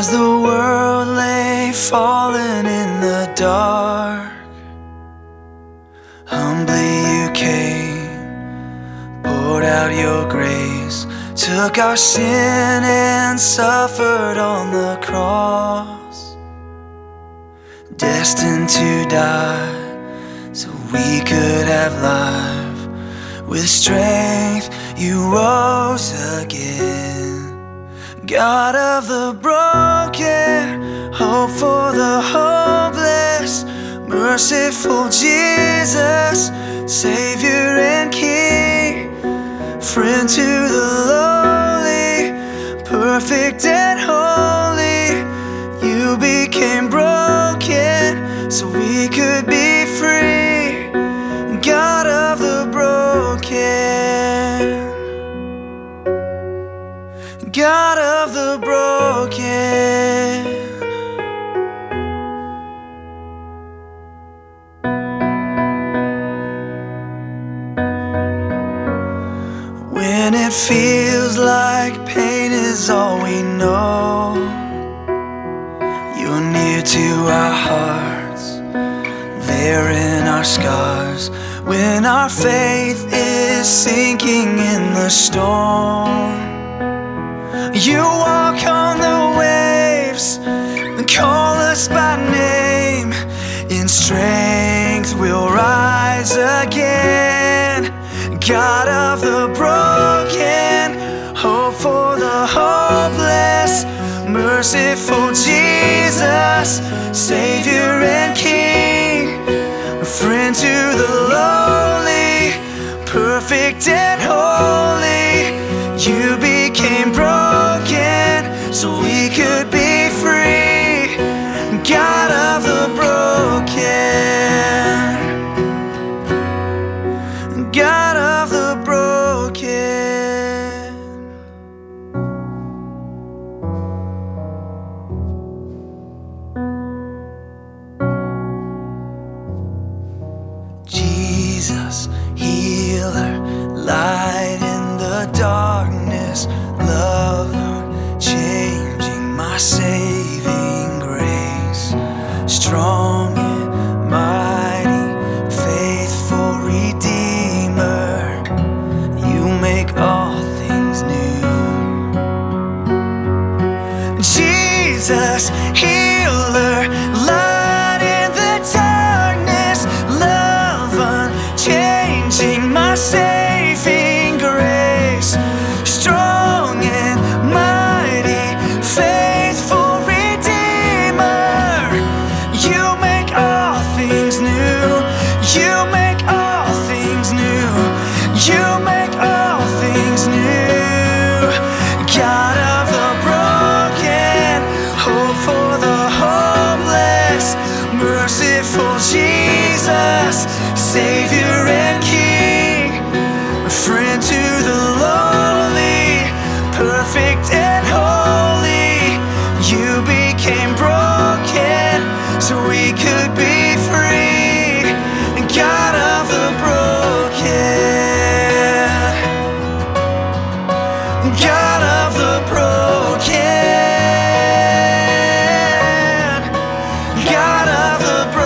As the world lay fallen in the dark, humbly you came, poured out your grace, took our sin and suffered on the cross, destined to die so we could have life. With strength you rose again, God of the broken, hope for the hopeless, merciful Jesus, Savior and King, friend to the lowly, perfect and holy. You became broken so we could be free, God of the broken, God of the broken. When it feels like pain is all we know, you're near to our hearts, there in our scars. When our faith is sinking in the storm, you walk on the waves and call us by name. In strength we'll rise again, God of the broken, hope for the hopeless, merciful Jesus, Savior and King, a friend to the lowly, perfect and holy. You became broken so we could be free, God of the broken, God of the broken. Jesus, healer, light in the darkness, lover, changing my saving grace, strong and mighty, faithful Redeemer, you make all things new. Jesus, healer, light in the darkness, love unchanging, my saving grace, strong and mighty, faithful Redeemer, you make all things new. You make all things new. You make all things new. God of the broken, hope for the hopeless, merciful Jesus, Savior and King, a friend to the lowly, perfect and holy. You became broken so we could be free, God of the broken, God of the broken, God of the broken.